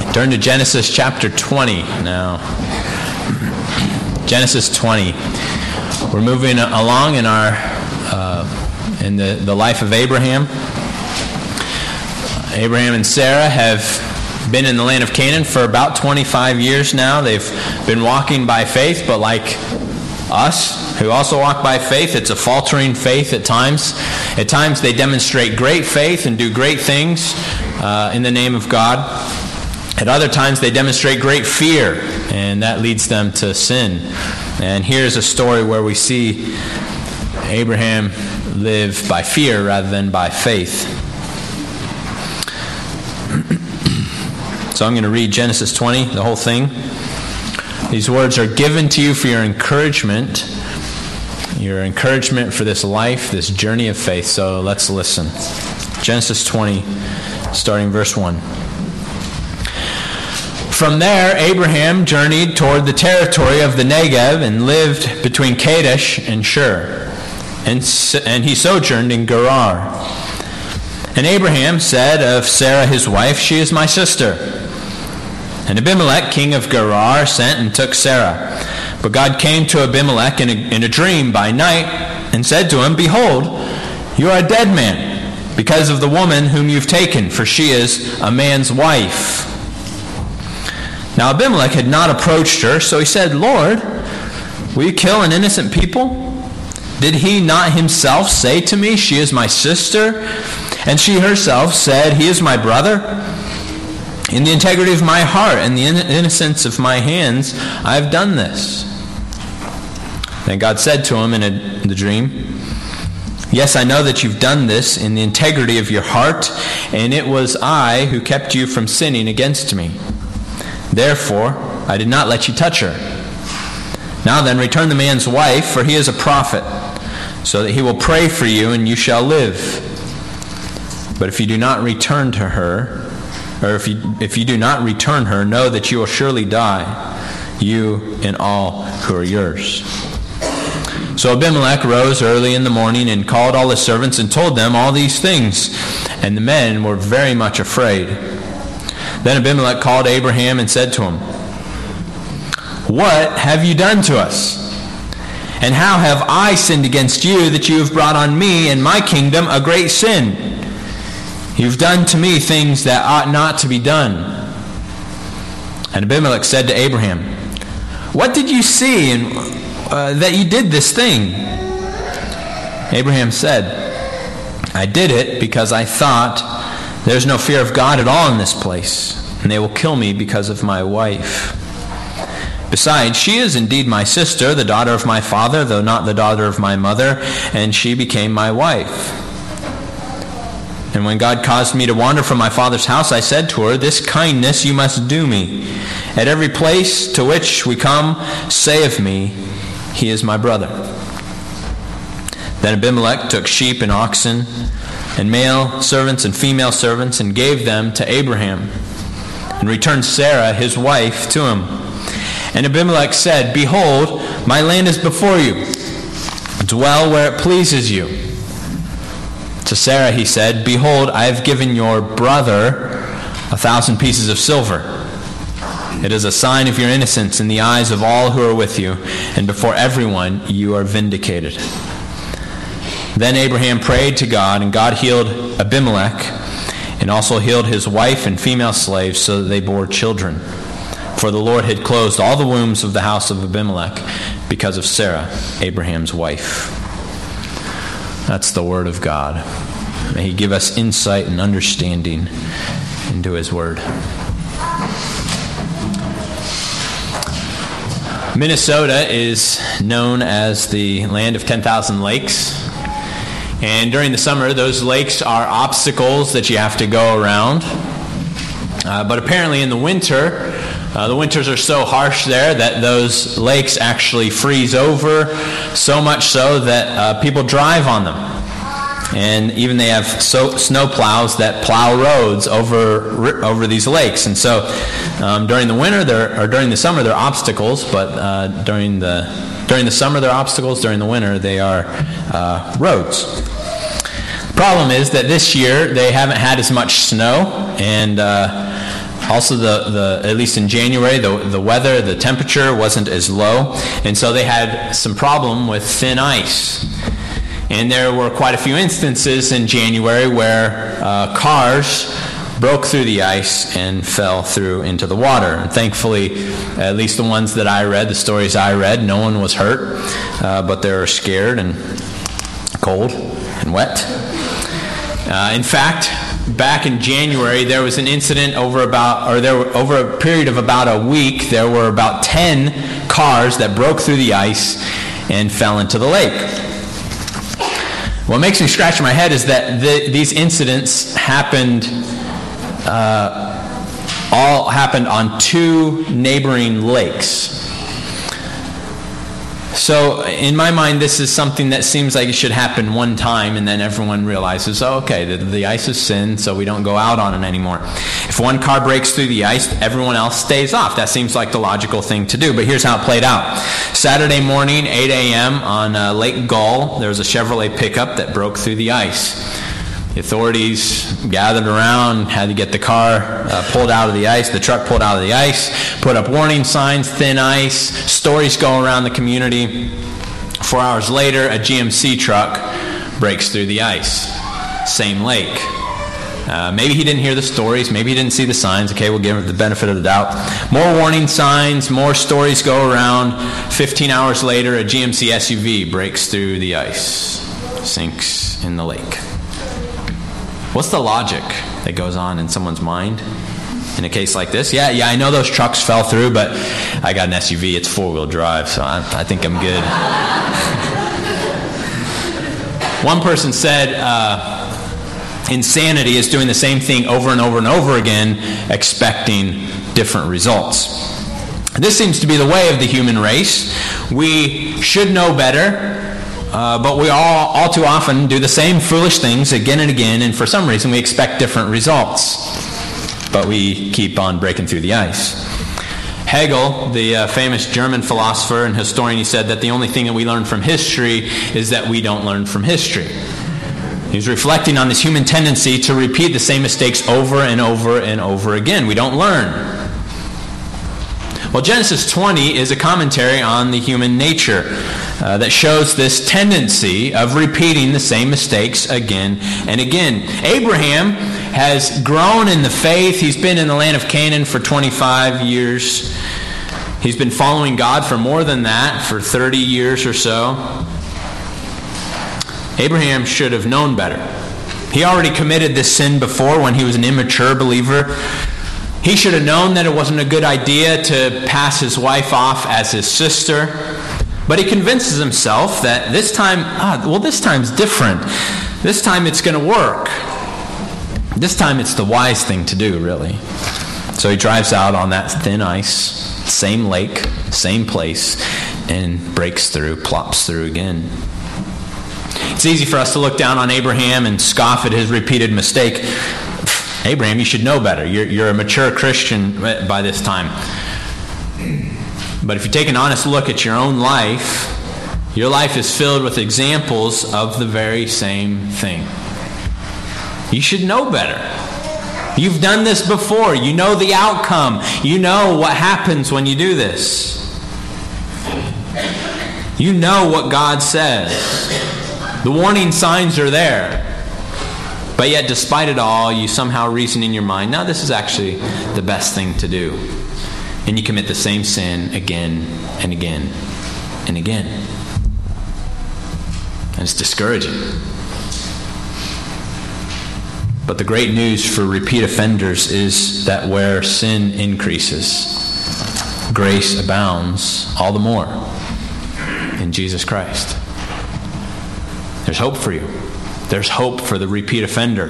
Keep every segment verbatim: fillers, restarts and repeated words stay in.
Turn to Genesis chapter twenty now. Genesis twenty. We're moving along in our uh, in the, the life of Abraham. Abraham and Sarah have been in the land of Canaan for about twenty-five years now. They've been walking by faith, but like us, who also walk by faith, it's a faltering faith at times. At times they demonstrate great faith and do great things uh, in the name of God. At other times they demonstrate great fear, and that leads them to sin. And here's a story where we see Abraham live by fear rather than by faith. So I'm going to read Genesis twenty, the whole thing. These words are given to you for your encouragement, your encouragement for this life, this journey of faith. So let's listen. Genesis twenty, starting verse one. From there, Abraham journeyed toward the territory of the Negev and lived between Kadesh and Shur. And, and he sojourned in Gerar. And Abraham said of Sarah his wife, "She is my sister." And Abimelech, king of Gerar, sent and took Sarah. But God came to Abimelech in a, in a dream by night and said to him, "Behold, you are a dead man because of the woman whom you've taken, for she is a man's wife." Now Abimelech had not approached her, so he said, "Lord, will you kill an innocent people? Did he not himself say to me, 'She is my sister'? And she herself said, 'He is my brother'? In the integrity of my heart and the innocence of my hands, I have done this." Then God said to him in, a, in the dream, "Yes, I know that you've done this in the integrity of your heart, and it was I who kept you from sinning against me. Therefore, I did not let you touch her. Now then, return the man's wife, for he is a prophet, so that he will pray for you, and you shall live. But if you do not return to her, or if you, if you do not return her, know that you will surely die, you and all who are yours." So Abimelech rose early in the morning and called all his servants and told them all these things, and the men were very much afraid. Then Abimelech called Abraham and said to him, "What have you done to us? And how have I sinned against you that you have brought on me and my kingdom a great sin? You've done to me things that ought not to be done." And Abimelech said to Abraham, "What did you see in, uh, that you did this thing?" Abraham said, "I did it because I thought, there's no fear of God at all in this place, and they will kill me because of my wife. Besides, she is indeed my sister, the daughter of my father, though not the daughter of my mother, and she became my wife. And when God caused me to wander from my father's house, I said to her, 'This kindness you must do me. At every place to which we come, say of me, he is my brother.' Then Abimelech took sheep and oxen, and male servants and female servants, and gave them to Abraham, and returned Sarah his wife to him. And Abimelech said, 'Behold, my land is before you. Dwell where it pleases you.' To Sarah he said, 'Behold, I have given your brother a thousand pieces of silver. It is a sign of your innocence in the eyes of all who are with you, and before everyone you are vindicated.' Then Abraham prayed to God, and God healed Abimelech, and also healed his wife and female slaves, so that they bore children. For the Lord had closed all the wombs of the house of Abimelech because of Sarah, Abraham's wife." That's the word of God. May he give us insight and understanding into his word. Minnesota is known as the land of ten thousand lakes. And during the summer, those lakes are obstacles that you have to go around. Uh, but apparently in the winter, uh, the winters are so harsh there that those lakes actually freeze over, so much so that uh, people drive on them. And even they have so, snow plows that plow roads over over these lakes. And so um, during the winter, there, or during the summer, they're obstacles, but uh, during the during the summer, they're obstacles. During the winter, they are uh, roads. The problem is that this year they haven't had as much snow, and uh, Also, the, the at least in January, the, the weather, the temperature wasn't as low, and so they had some problem with thin ice. And there were quite a few instances in January where uh, cars broke through the ice and fell through into the water. And thankfully, at least the ones that I read, the stories I read, no one was hurt, uh, but they were scared and cold and wet. Uh, in fact, back in January, there was an incident over about, or there were, over a period of about a week, there were about ten cars that broke through the ice and fell into the lake. What makes me scratch my head is that the, these incidents happened, uh, all happened on two neighboring lakes. So in my mind, this is something that seems like it should happen one time, and then everyone realizes, oh, okay, the, the ice is sin, so we don't go out on it anymore. If one car breaks through the ice, everyone else stays off. That seems like the logical thing to do, but here's how it played out. Saturday morning, eight a.m. on uh, Lake Gull, there was a Chevrolet pickup that broke through the ice. The authorities gathered around, had to get the car uh, pulled out of the ice, the truck pulled out of the ice, put up warning signs, thin ice. Stories go around the community. Four hours later, a G M C truck breaks through the ice. Same lake. Uh, maybe he didn't hear the stories. Maybe he didn't see the signs. Okay, we'll give him the benefit of the doubt. More warning signs, more stories go around. Fifteen hours later, a G M C S U V breaks through the ice, sinks in the lake. What's the logic that goes on in someone's mind in a case like this? Yeah, yeah, I know those trucks fell through, but I got an S U V. It's four-wheel drive, so I, I think I'm good. One person said, uh, insanity is doing the same thing over and over and over again, expecting different results. This seems to be the way of the human race. We should know better. Uh, but we all, all too often do the same foolish things again and again, and for some reason we expect different results. But we keep on breaking through the ice. Hegel, the uh, famous German philosopher and historian, he said that the only thing that we learn from history is that we don't learn from history. He was reflecting on this human tendency to repeat the same mistakes over and over and over again. We don't learn. Well, Genesis twenty is a commentary on the human nature uh, that shows this tendency of repeating the same mistakes again and again. Abraham has grown in the faith. He's been in the land of Canaan for twenty-five years. He's been following God for more than that, for thirty years or so. Abraham should have known better. He already committed this sin before when he was an immature believer. He should have known that it wasn't a good idea to pass his wife off as his sister. But he convinces himself that this time, ah, well, this time's different. This time it's going to work. This time it's the wise thing to do, really. So he drives out on that thin ice, same lake, same place, and breaks through, plops through again. It's easy for us to look down on Abraham and scoff at his repeated mistake. Abraham, you should know better. You're, you're a mature Christian by this time. But if you take an honest look at your own life, your life is filled with examples of the very same thing. You should know better. You've done this before. You know the outcome. You know what happens when you do this. You know what God says. The warning signs are there. But yet, despite it all, you somehow reason in your mind, no, this is actually the best thing to do. And you commit the same sin again and again and again. And it's discouraging. But the great news for repeat offenders is that where sin increases, grace abounds all the more in Jesus Christ. There's hope for you. There's hope for the repeat offender.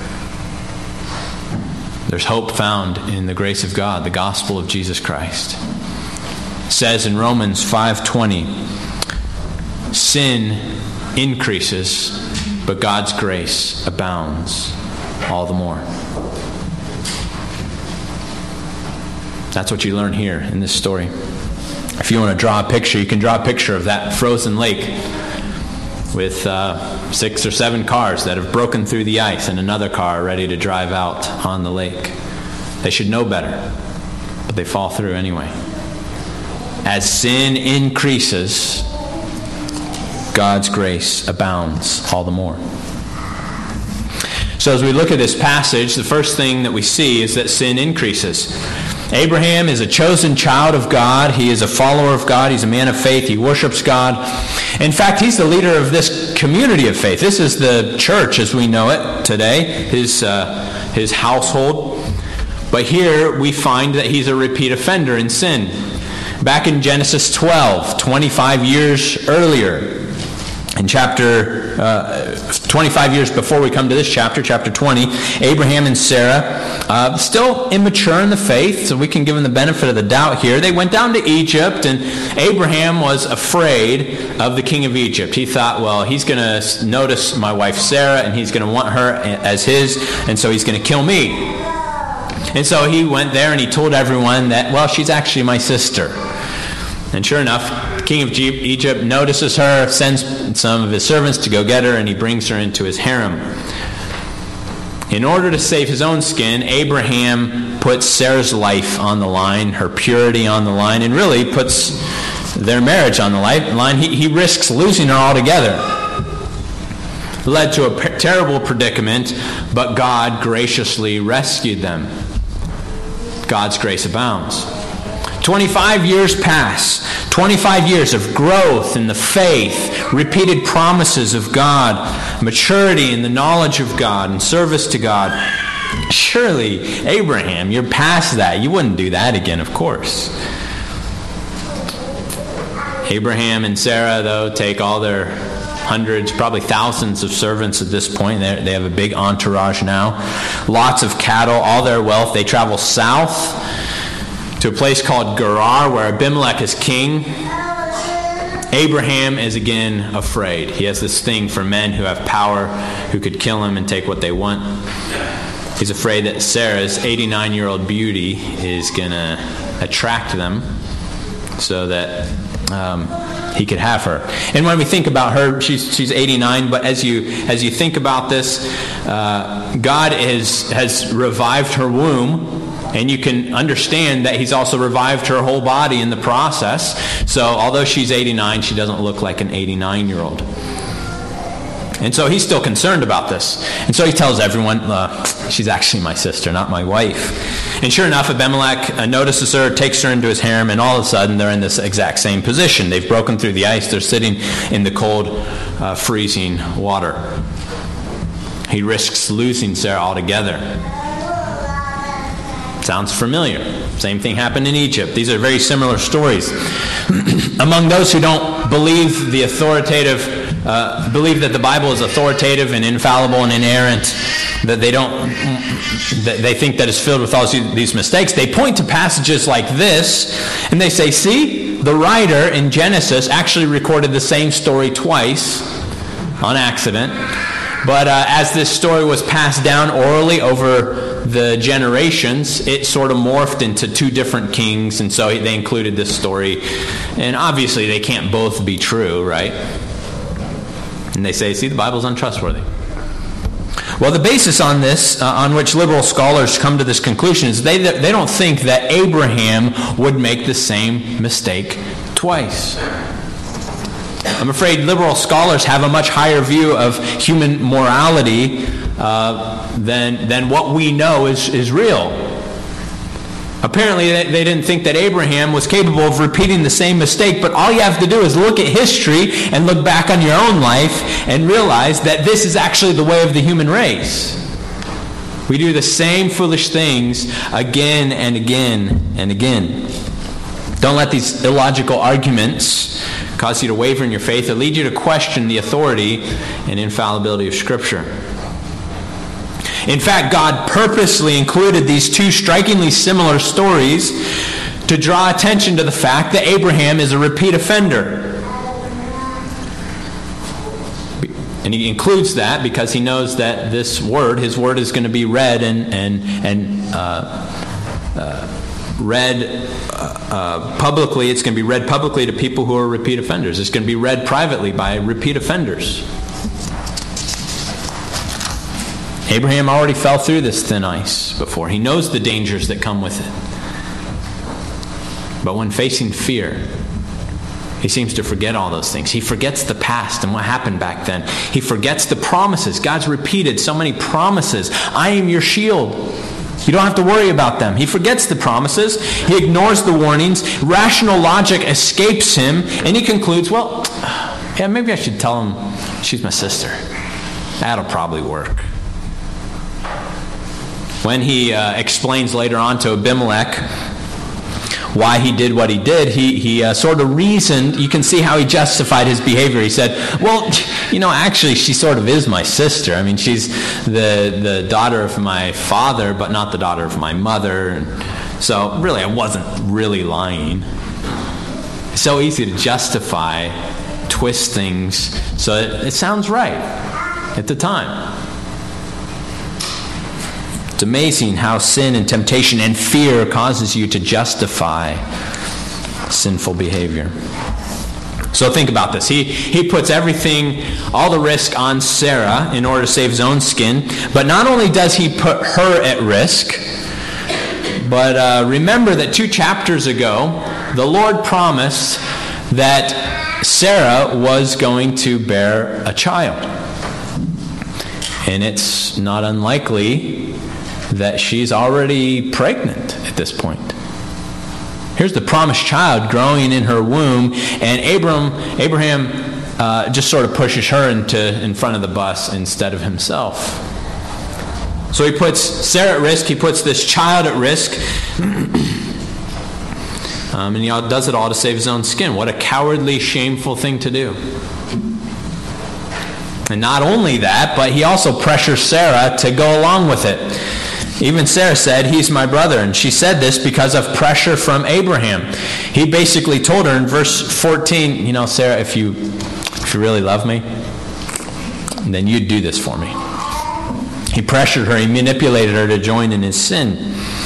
There's hope found in the grace of God, the gospel of Jesus Christ. It says in Romans five twenty, sin increases, but God's grace abounds all the more. That's what you learn here in this story. If you want to draw a picture, you can draw a picture of that frozen lake with uh, six or seven cars that have broken through the ice and another car ready to drive out on the lake. They should know better, but they fall through anyway. As sin increases, God's grace abounds all the more. So as we look at this passage, the first thing that we see is that sin increases. Abraham is a chosen child of God. He is a follower of God. He's a man of faith. He worships God. In fact, he's the leader of this community of faith. This is the church as we know it today, his, uh, his household. But here we find that he's a repeat offender in sin. Back in Genesis twelve, twenty-five years earlier, in chapter uh, twenty-five years before we come to this chapter, chapter twenty, Abraham and Sarah, uh, still immature in the faith, so we can give them the benefit of the doubt here. They went down to Egypt, and Abraham was afraid of the king of Egypt. He thought, well, he's going to notice my wife Sarah, and he's going to want her as his, and so he's going to kill me. And so he went there and he told everyone that, well, she's actually my sister. And sure enough, the king of Egypt notices her, sends some of his servants to go get her, and he brings her into his harem. In order to save his own skin, Abraham puts Sarah's life on the line, her purity on the line, and really puts their marriage on the line. He, he risks losing her altogether. It led to a terrible predicament, but God graciously rescued them. God's grace abounds. twenty-five years pass. twenty-five years of growth in the faith, repeated promises of God, maturity in the knowledge of God, and service to God. Surely, Abraham, you're past that. You wouldn't do that again, of course. Abraham and Sarah, though, take all their hundreds, probably thousands of servants at this point. They're, they have a big entourage now. Lots of cattle, all their wealth. They travel south to a place called Gerar, where Abimelech is king. Abraham is again afraid. He has this thing for men who have power, who could kill him and take what they want. He's afraid that Sarah's eighty-nine-year-old beauty is going to attract them so that um, he could have her. And when we think about her, she's she's eighty-nine, but as you as you think about this, uh, God is, has revived her womb. And you can understand that he's also revived her whole body in the process. So although she's eighty-nine, she doesn't look like an eighty-nine-year-old. And so he's still concerned about this. And so he tells everyone, uh, she's actually my sister, not my wife. And sure enough, Abimelech uh, notices her, takes her into his harem, and all of a sudden they're in this exact same position. They've broken through the ice. They're sitting in the cold, uh, freezing water. He risks losing Sarah altogether. Sounds familiar. Same thing happened in Egypt. These are very similar stories. Among those who don't believe the authoritative, uh, believe that the Bible is authoritative and infallible and inerrant, that they don't, that they think that it's filled with all these mistakes, they point to passages like this, and they say, see, the writer in Genesis actually recorded the same story twice on accident. But uh, as this story was passed down orally over the generations, it sort of morphed into two different kings, and so they included this story. And obviously they can't both be true, right? And they say, see, the Bible's untrustworthy. Well, the basis on this, uh, on which liberal scholars come to this conclusion, is they, they don't think that Abraham would make the same mistake twice. I'm afraid liberal scholars have a much higher view of human morality uh, than, than what we know is, is real. Apparently, they, they didn't think that Abraham was capable of repeating the same mistake, but all you have to do is look at history and look back on your own life and realize that this is actually the way of the human race. We do the same foolish things again and again and again. Don't let these illogical arguments cause you to waver in your faith or lead you to question the authority and infallibility of Scripture. In fact, God purposely included these two strikingly similar stories to draw attention to the fact that Abraham is a repeat offender. And he includes that because he knows that this word, his word, is going to be read and and and uh, uh, read uh, uh, publicly. It's going to be read publicly to people who are repeat offenders. It's going to be read privately by repeat offenders. Abraham already fell through this thin ice before. He knows the dangers that come with it. But when facing fear, he seems to forget all those things. He forgets the past and what happened back then. He forgets the promises. God's repeated so many promises. I am your shield. You don't have to worry about them. He forgets the promises. He ignores the warnings. Rational logic escapes him. And he concludes, well, yeah, maybe I should tell him she's my sister. That'll probably work. When he uh, explains later on to Abimelech why he did what he did, he, he uh, sort of reasoned. You can see how he justified his behavior. He said, well, you know, actually, she sort of is my sister. I mean, she's the, the daughter of my father, but not the daughter of my mother. And so, really, I wasn't really lying. It's so easy to justify, twist things, so it, it sounds right at the time. It's amazing how sin and temptation and fear causes you to justify sinful behavior. So think about this. He he puts everything, all the risk on Sarah in order to save his own skin. But not only does he put her at risk, but uh, remember that two chapters ago, the Lord promised that Sarah was going to bear a child. And it's not unlikely that she's already pregnant at this point. Here's the promised child growing in her womb, and Abram, Abraham uh, just sort of pushes her into in front of the bus instead of himself. So he puts Sarah at risk. He puts this child at risk, um, and he does it all to save his own skin. What a cowardly, shameful thing to do. And not only that, but he also pressures Sarah to go along with it. Even Sarah said, he's my brother. And she said this because of pressure from Abraham. He basically told her in verse fourteen, you know, Sarah, if you if you really love me, then you'd do this for me. He pressured her. He manipulated her to join in his sin.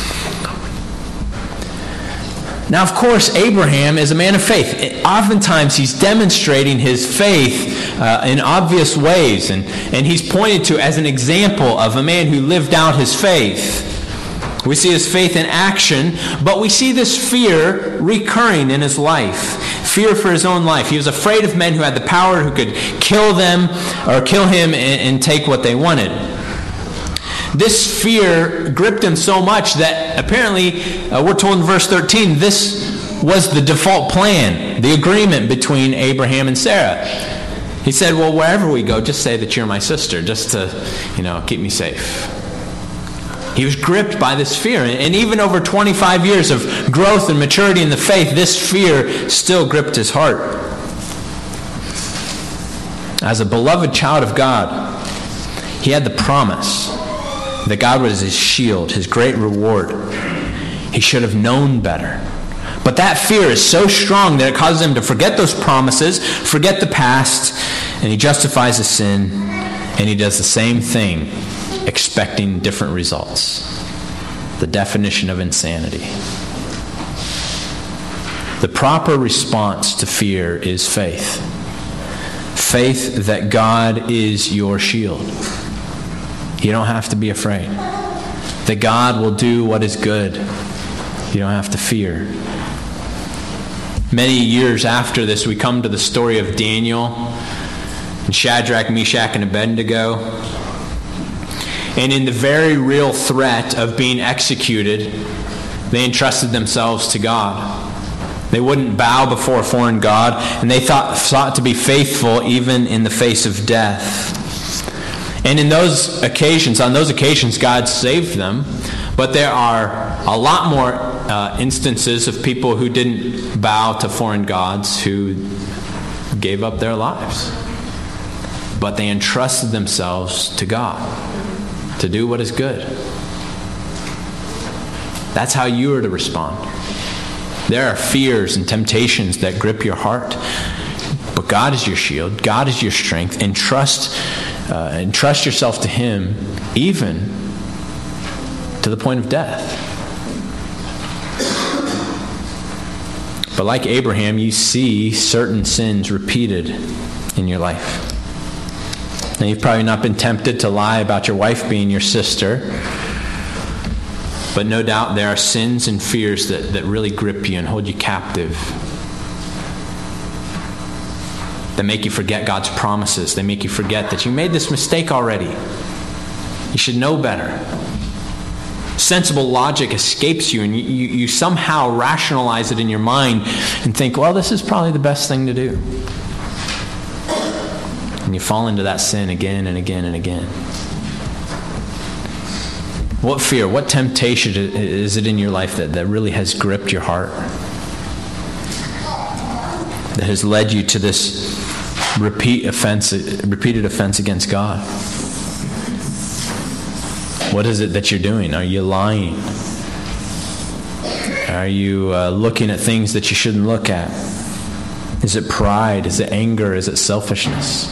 Now, of course, Abraham is a man of faith. Oftentimes, he's demonstrating his faith uh, in obvious ways, and, and he's pointed to as an example of a man who lived out his faith. We see his faith in action, but we see this fear recurring in his life. Fear for his own life. He was afraid of men who had the power, who could kill them or kill him and, and take what they wanted. This fear gripped him so much that apparently, uh, we're told in verse thirteen, this was the default plan, the agreement between Abraham and Sarah. He said, well, wherever we go, just say that you're my sister, just to, you know, keep me safe. He was gripped by this fear. And even over twenty-five years of growth and maturity in the faith, this fear still gripped his heart. As a beloved child of God, he had the promise that God was his shield, his great reward. He should have known better. But that fear is so strong that it causes him to forget those promises, forget the past, and he justifies his sin, and he does the same thing, expecting different results. The definition of insanity. The proper response to fear is faith. Faith that God is your shield. You don't have to be afraid. That God will do what is good. You don't have to fear. Many years after this, we come to the story of Daniel and Shadrach, Meshach, and Abednego. And in the very real threat of being executed, they entrusted themselves to God. They wouldn't bow before a foreign god, and they thought, sought to be faithful even in the face of death. And in those occasions, on those occasions, God saved them. But there are a lot more uh, instances of people who didn't bow to foreign gods, who gave up their lives. But they entrusted themselves to God to do what is good. That's how you are to respond. There are fears and temptations that grip your heart. But God is your shield. God is your strength. And trust Uh, and trust yourself to Him, even to the point of death. But like Abraham, you see certain sins repeated in your life. Now, you've probably not been tempted to lie about your wife being your sister, but no doubt there are sins and fears that, that really grip you and hold you captive, that make you forget God's promises. They make you forget that you made this mistake already. You should know better. Sensible logic escapes you, and you, you, you somehow rationalize it in your mind and think, well, this is probably the best thing to do. And you fall into that sin again and again and again. What fear, what temptation is it in your life that, that really has gripped your heart? That has led you to this repeat offense, repeated offense against God? What is it that you're doing? Are you lying? Are you uh, looking at things that you shouldn't look at? Is it pride? Is it anger? Is it selfishness?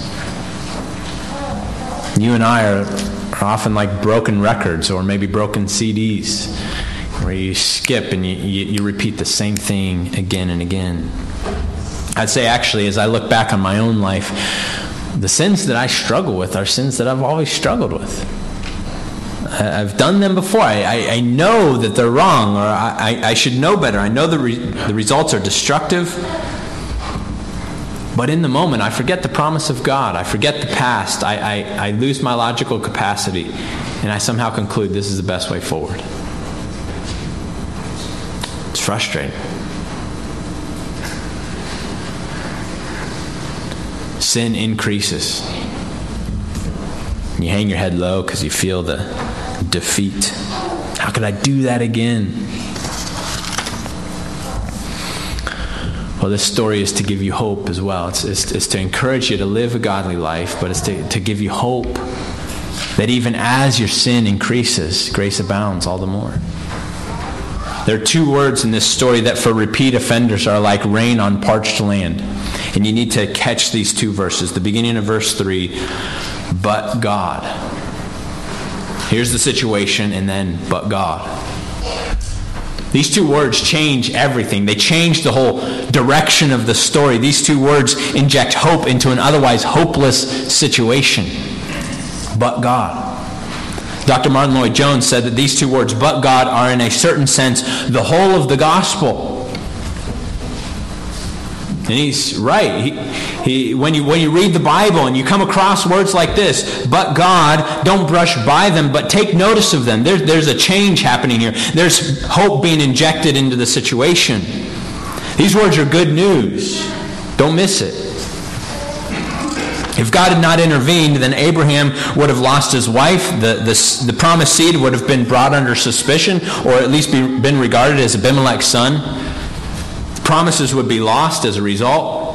You and I are, are often like broken records or maybe broken C Ds where you skip and you, you, you repeat the same thing again and again. I'd say actually, as I look back on my own life, the sins that I struggle with are sins that I've always struggled with. I've done them before. I, I, I know that they're wrong, or I, I, I should know better. I know the, re, the results are destructive. But in the moment, I forget the promise of God. I forget the past. I, I, I lose my logical capacity. And I somehow conclude this is the best way forward. It's frustrating. Sin increases. You hang your head low because you feel the defeat. How could I do that again? Well, this story is to give you hope as well. It's, it's, it's to encourage you to live a godly life, but it's to, to give you hope that even as your sin increases, grace abounds all the more. There are two words in this story that for repeat offenders are like rain on parched land. And you need to catch these two verses. The beginning of verse three, but God. Here's the situation, and then, but God. These two words change everything. They change the whole direction of the story. These two words inject hope into an otherwise hopeless situation. But God. Doctor Martin Lloyd-Jones said that these two words, but God, are in a certain sense the whole of the gospel. And he's right. He, he, when you when you read the Bible and you come across words like this, but God, don't brush by them, but take notice of them. There, there's a change happening here. There's hope being injected into the situation. These words are good news. Don't miss it. If God had not intervened, then Abraham would have lost his wife. The, the, the promised seed would have been brought under suspicion, or at least be, been regarded as Abimelech's son. Promises would be lost as a result.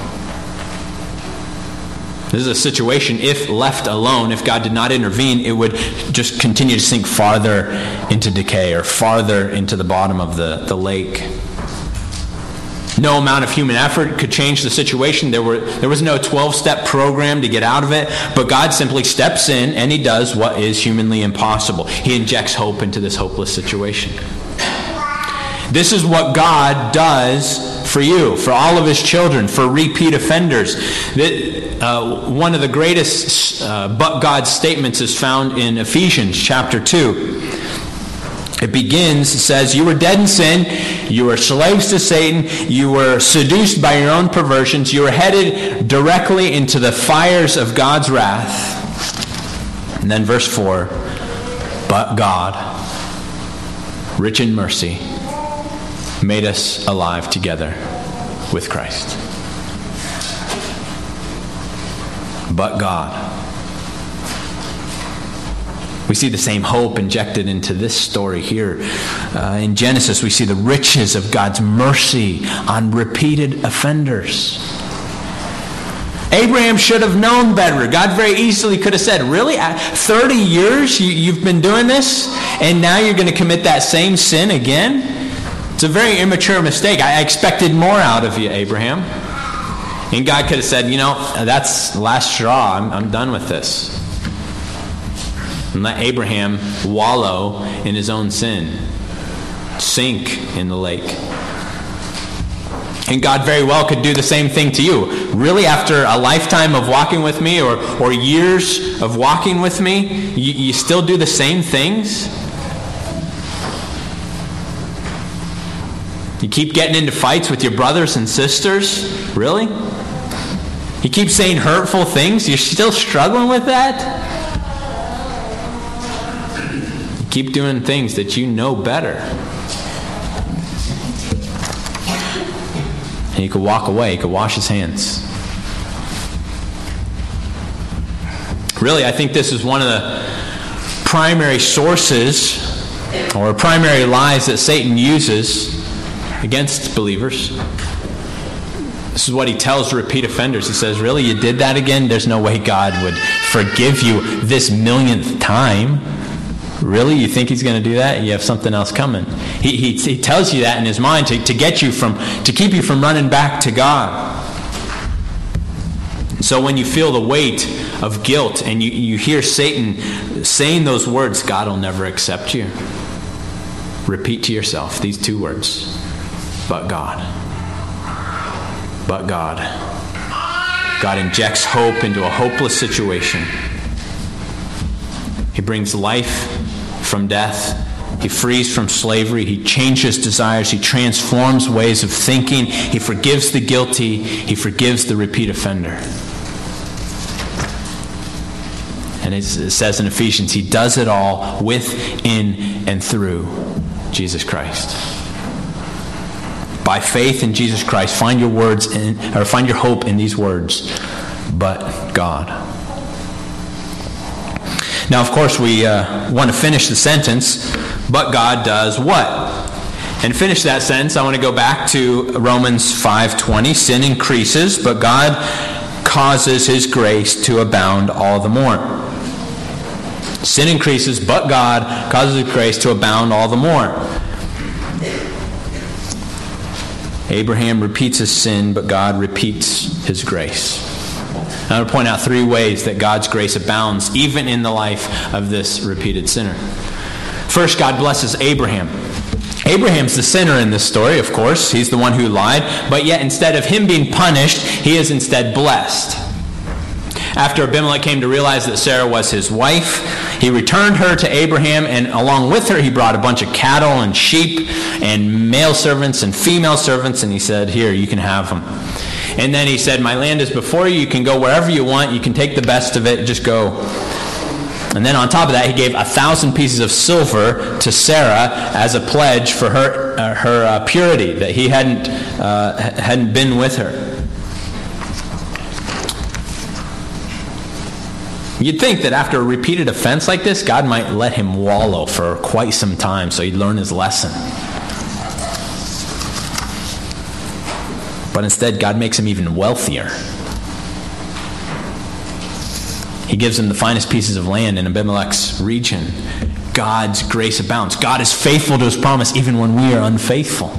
This is a situation, if left alone, if God did not intervene, it would just continue to sink farther into decay or farther into the bottom of the, the lake. No amount of human effort could change the situation. There were there was no twelve-step program to get out of it, but God simply steps in and he does what is humanly impossible. He injects hope into this hopeless situation. This is what God does for you, for all of his children, for repeat offenders. Uh, one of the greatest uh, but God statements is found in Ephesians chapter two. It begins, it says, you were dead in sin, you were slaves to Satan, you were seduced by your own perversions, you were headed directly into the fires of God's wrath. And then verse four, but God, rich in mercy, made us alive together with Christ. But God. We see the same hope injected into this story here. Uh, in Genesis, we see the riches of God's mercy on repeated offenders. Abraham should have known better. God very easily could have said, really? thirty years you, you've been doing this? And now you're going to commit that same sin again? It's a very immature mistake. I expected more out of you, Abraham. And God could have said, you know, that's the last straw. I'm, I'm done with this. And let Abraham wallow in his own sin. Sink in the lake. And God very well could do the same thing to you. Really, after a lifetime of walking with me, or, or years of walking with me, you, you still do the same things? You keep getting into fights with your brothers and sisters? Really? You keep saying hurtful things? You're still struggling with that? You keep doing things that you know better. And he could walk away. He could wash his hands. Really, I think this is one of the primary sources or primary lies that Satan uses against believers. This is what he tells repeat offenders. He says, really, you did that again? There's no way God would forgive you this millionth time. Really? You think he's going to do that? You have something else coming. He, he, he tells you that in his mind to, to get you from, to keep you from running back to God. So when you feel the weight of guilt and you, you hear Satan saying those words, God will never accept you, repeat to yourself these two words: but God. But God. God injects hope into a hopeless situation. He brings life from death. He frees from slavery. He changes desires. He transforms ways of thinking. He forgives the guilty. He forgives the repeat offender. And it says in Ephesians, he does it all with, in, and through Jesus Christ. By faith in Jesus Christ, find your words in, or find your hope in these words: but God. Now, of course, we uh, want to finish the sentence, but God does what? And finish that sentence, I want to go back to Romans five twenty. Sin increases, but God causes his grace to abound all the more. Sin increases, but God causes his grace to abound all the more. Abraham repeats his sin, but God repeats his grace. I want to point out three ways that God's grace abounds even in the life of this repeated sinner. First, God blesses Abraham. Abraham's the sinner in this story, of course. He's the one who lied. But yet, instead of him being punished, he is instead blessed. After Abimelech came to realize that Sarah was his wife, he returned her to Abraham, and along with her he brought a bunch of cattle and sheep and male servants and female servants, and he said, here, you can have them. And then he said, my land is before you. You can go wherever you want. You can take the best of it. Just go. And then on top of that, he gave a thousand pieces of silver to Sarah as a pledge for her uh, her uh, purity, that he hadn't uh, hadn't been with her. You'd think that after a repeated offense like this, God might let him wallow for quite some time so he'd learn his lesson. But instead, God makes him even wealthier. He gives him the finest pieces of land in Abimelech's region. God's grace abounds. God is faithful to his promise even when we are unfaithful.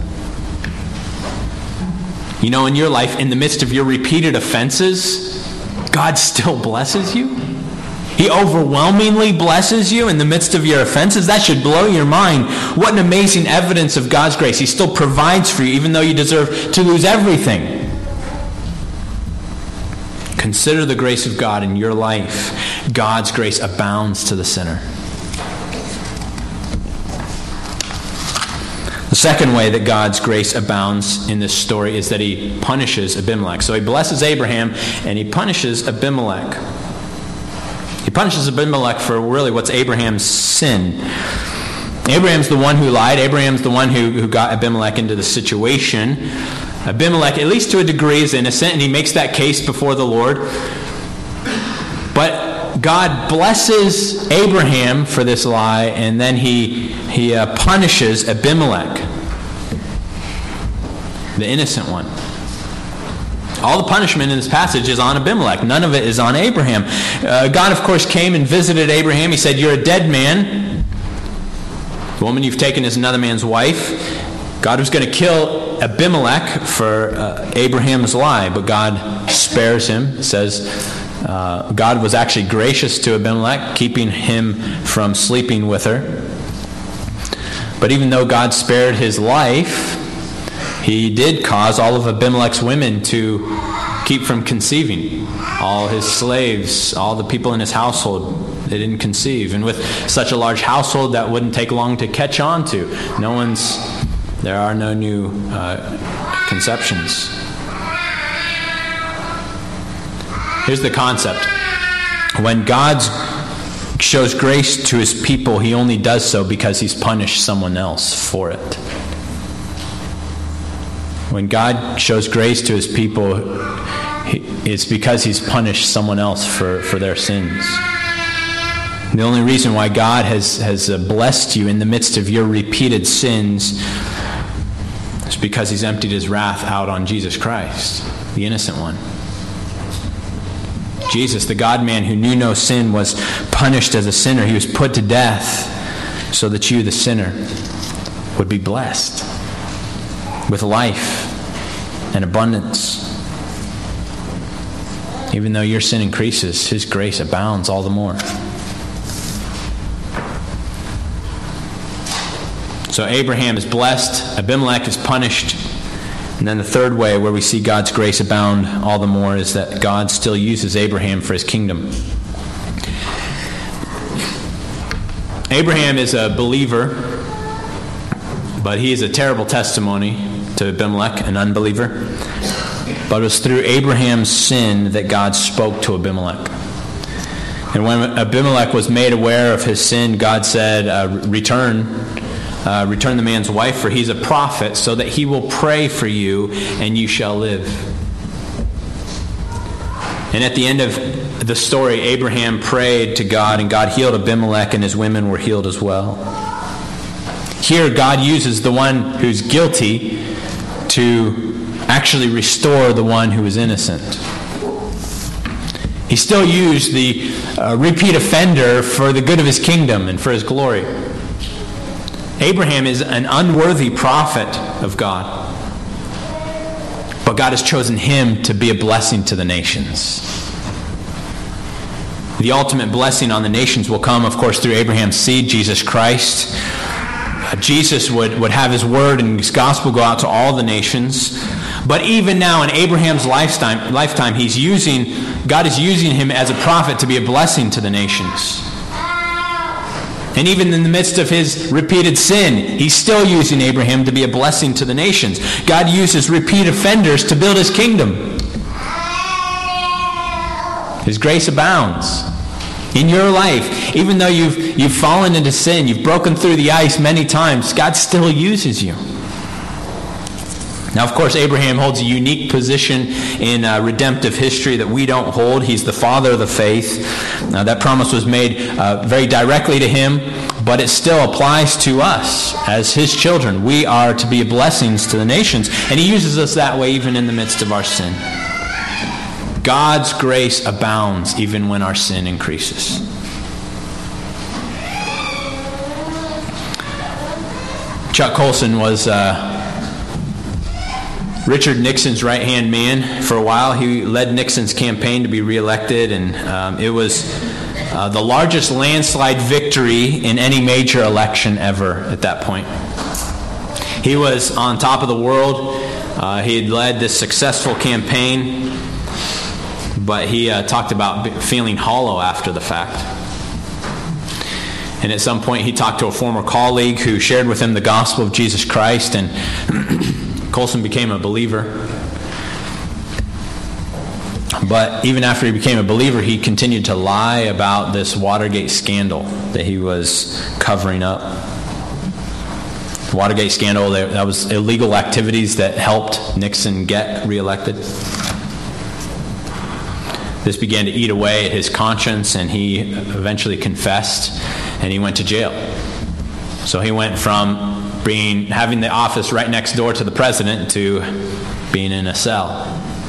You know, in your life, in the midst of your repeated offenses, God still blesses you. He overwhelmingly blesses you in the midst of your offenses. That should blow your mind. What an amazing evidence of God's grace. He still provides for you even though you deserve to lose everything. Consider the grace of God in your life. God's grace abounds to the sinner. The second way that God's grace abounds in this story is that he punishes Abimelech. So he blesses Abraham and he punishes Abimelech. He punishes Abimelech for really what's Abraham's sin. Abraham's the one who lied. Abraham's the one who, who got Abimelech into the situation. Abimelech, at least to a degree, is innocent, and he makes that case before the Lord. But God blesses Abraham for this lie, and then he, he uh, punishes Abimelech, the innocent one. All the punishment in this passage is on Abimelech. None of it is on Abraham. Uh, God, of course, came and visited Abraham. He said, you're a dead man. The woman you've taken is another man's wife. God was going to kill Abimelech for uh, Abraham's lie, but God spares him. It says uh, God was actually gracious to Abimelech, keeping him from sleeping with her. But even though God spared his life, He did cause all of Abimelech's women to keep from conceiving. All his slaves, all the people in his household, they didn't conceive. And with such a large household, that wouldn't take long to catch on to. No one's, there are no new uh, conceptions. Here's the concept. When God shows grace to his people, he only does so because he's punished someone else for it. When God shows grace to his people, it's because he's punished someone else for, for their sins. The only reason why God has, has blessed you in the midst of your repeated sins is because he's emptied his wrath out on Jesus Christ, the innocent one. Jesus, the God-man who knew no sin, was punished as a sinner. He was put to death so that you, the sinner, would be blessed with life and abundance. Even though your sin increases, his grace abounds all the more. So Abraham is blessed, Abimelech is punished, and then the third way where we see God's grace abound all the more is that God still uses Abraham for his kingdom. Abraham is a believer, but he is a terrible testimony to Abimelech, an unbeliever. But it was through Abraham's sin that God spoke to Abimelech. And when Abimelech was made aware of his sin, God said, uh, return, uh, return the man's wife, for he's a prophet, so that he will pray for you, and you shall live. And at the end of the story, Abraham prayed to God, and God healed Abimelech, and his women were healed as well. Here, God uses the one who's guilty to actually restore the one who is innocent. He still used the uh, repeat offender for the good of his kingdom and for his glory. Abraham is an unworthy prophet of God, but God has chosen him to be a blessing to the nations. The ultimate blessing on the nations will come, of course, through Abraham's seed, Jesus Christ. Uh, Jesus would, would have his word and his gospel go out to all the nations. But even now in Abraham's lifetime, lifetime, he's using, God is using him as a prophet to be a blessing to the nations. And even in the midst of his repeated sin, he's still using Abraham to be a blessing to the nations. God uses repeat offenders to build his kingdom. His grace abounds. In your life, even though you've, you've fallen into sin, you've broken through the ice many times, God still uses you. Now, of course, Abraham holds a unique position in uh, redemptive history that we don't hold. He's the father of the faith. Now, that promise was made uh, very directly to him, but it still applies to us as his children. We are to be blessings to the nations, and he uses us that way even in the midst of our sin. God's grace abounds even when our sin increases. Chuck Colson was Uh, Richard Nixon's right-hand man. For a while, he led Nixon's campaign to be reelected, and um, it was uh, the largest landslide victory in any major election ever at that point. He was on top of the world. Uh, he had led this successful campaign, but he uh, talked about feeling hollow after the fact. And at some point, he talked to a former colleague who shared with him the gospel of Jesus Christ, and Colson became a believer. But even after he became a believer, he continued to lie about this Watergate scandal that he was covering up. The Watergate scandal, that was illegal activities that helped Nixon get reelected. This began to eat away at his conscience, and he eventually confessed, and he went to jail. So he went from being having the office right next door to the president to being in a cell.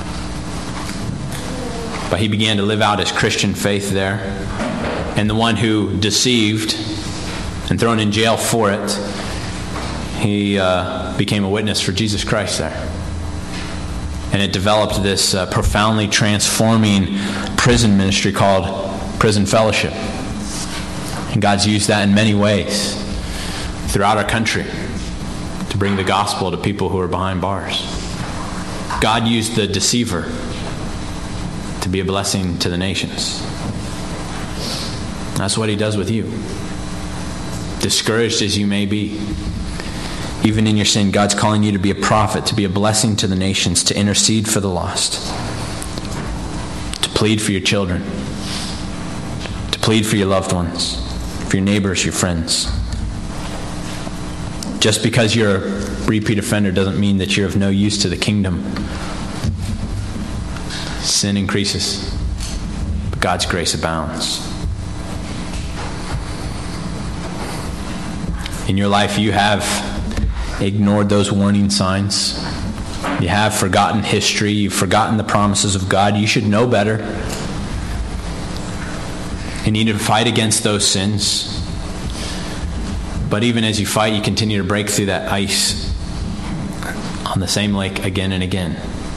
But he began to live out his Christian faith there. And the one who deceived and thrown in jail for it, he uh, became a witness for Jesus Christ there. And it developed this uh, profoundly transforming prison ministry called Prison Fellowship. And God's used that in many ways throughout our country to bring the gospel to people who are behind bars. God used the deceiver to be a blessing to the nations. That's what he does with you. Discouraged as you may be, even in your sin, God's calling you to be a prophet, to be a blessing to the nations, to intercede for the lost, to plead for your children, to plead for your loved ones, for your neighbors, your friends. Just because you're a repeat offender doesn't mean that you're of no use to the kingdom. Sin increases, but God's grace abounds. In your life, you have ignored those warning signs. You have forgotten history. You've forgotten the promises of God. You should know better. You need to fight against those sins. But even as you fight, you continue to break through that ice on the same lake again and again.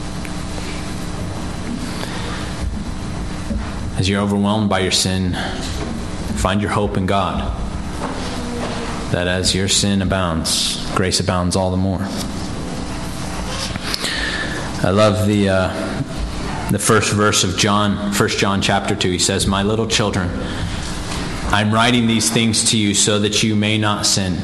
As you're overwhelmed by your sin, find your hope in God. That as your sin abounds, grace abounds all the more. I love the uh, the first verse of John, First John chapter two. He says, "My little children, I'm writing these things to you so that you may not sin.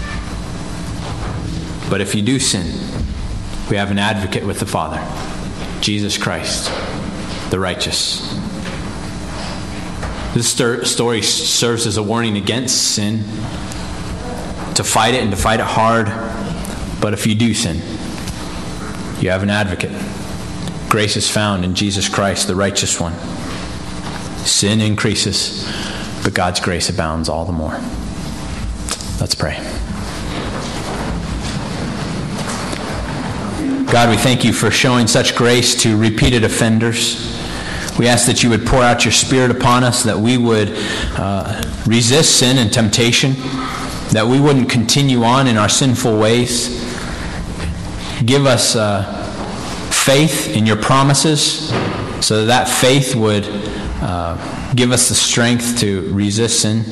But if you do sin, we have an advocate with the Father, Jesus Christ, the righteous." This story serves as a warning against sin, to fight it and to fight it hard. But if you do sin, you have an advocate. Grace is found in Jesus Christ, the righteous one. Sin increases, but God's grace abounds all the more. Let's pray. God, we thank you for showing such grace to repeated offenders. We ask that you would pour out your Spirit upon us, that we would uh, resist sin and temptation, that we wouldn't continue on in our sinful ways. Give us uh, faith in your promises, so that that faith would uh, give us the strength to resist sin.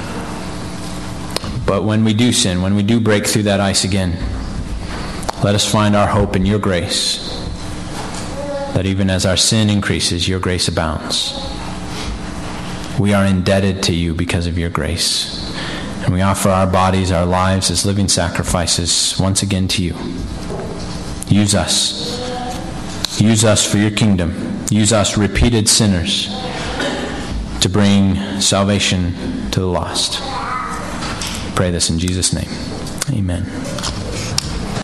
But when we do sin, when we do break through that ice again, let us find our hope in your grace, that even as our sin increases, your grace abounds. We are indebted to you because of your grace. And we offer our bodies, our lives as living sacrifices once again to you. Use us. Use us for your kingdom. Use us, repeated sinners, to bring salvation to the lost. Pray this in Jesus' name. Amen.